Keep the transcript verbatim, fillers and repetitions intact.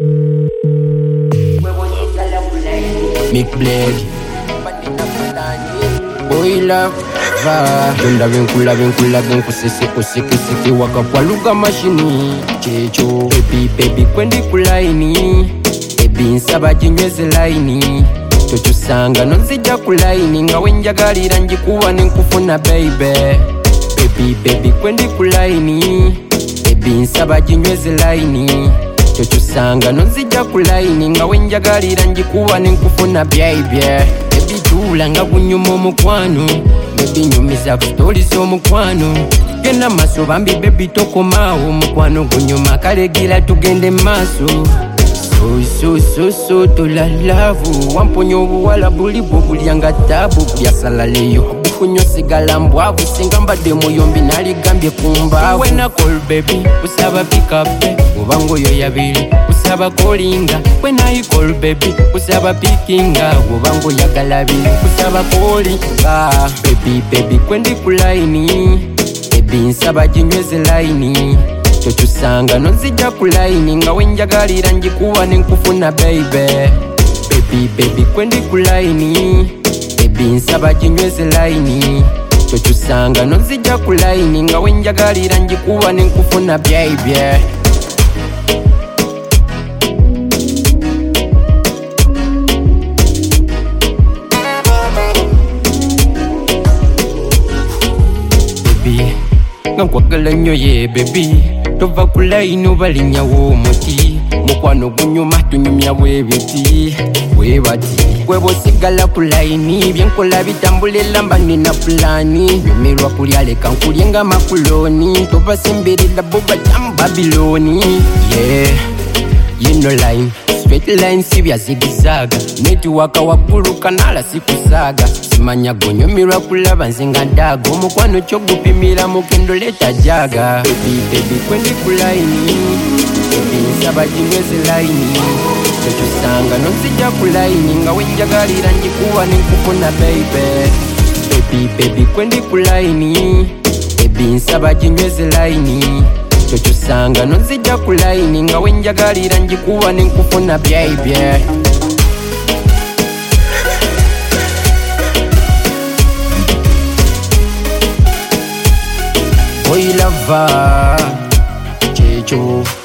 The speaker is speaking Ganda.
Mick Blade Boy love va Dunda vinkula vinkula vinkusisi kusiki siki Wakapwaluga mashini Checho Baby baby kwendi kulaini Baby nsaba jinyweze laini Chochusanga nonzija kulaini Nga wenjagalira njikuwa ninkufuna baby Baby baby kwendi kulaini Baby nsaba jinyweze laini Chochusanga nonzija kulaini Nga wenjagalira njikuwa ninkufuna baby Baby tula nga kunyuma omukwano Baby nyumiza kustori z'omukwano Gena maso bambi baby tokomawo omukwano gunyuma kalegira tugende maso So so so so tola lavu Wamponyo obuwala buli bwo bulyanga tabu Byasala leyo bufunyo sigala mbwavu Singamba demo yombi naligambye kumbavu When I call baby usaba pick up Ubango yo yabili usaba callinga When I call baby usaba pickinga Ubango yagalabili usaba callinga Baby baby kwendi kulaini Baby nsaba jinyweze laini Chochusanga nonzija kulaini Nga wenjagalira njikuwa ninkufuna baby Baby baby kwendi kulaini Baby nsaba jinyweze laini Chochusanga nonzija kulaini Nga wenjagalira njikuwa ninkufuna baby Baby Nga nkwagala nnyo ye baby Tova kulaini obalinyawo omuti Mukwano gunyuma tunyumya bwebiti Bwebati Gwebo sigala kulaini Byenkola bitambulela mba nina fulani Nyumirwa kulya leka nkulye nga makuloni Tova semberera boba jamu Babiloni Yeah You know line Straight line sibya zigizaga Netiwaka wakulu kanala sikusaga Simanya gonyumirwa kulaba nzinga ndago Mukwano chogupimira mukendo leta jaga Baby baby kwendi kulaini Baby nsaba jinyweze laini Chochusanga nonzija kulaini Nga wenjagalira njikuwa ninkufuna baby Baby baby kwendi kulaini Baby nsaba jinyweze laini Chochusanga nonzija kulaini Nga wenjagalira njikuwa ninkufuna baby Boy lover Checho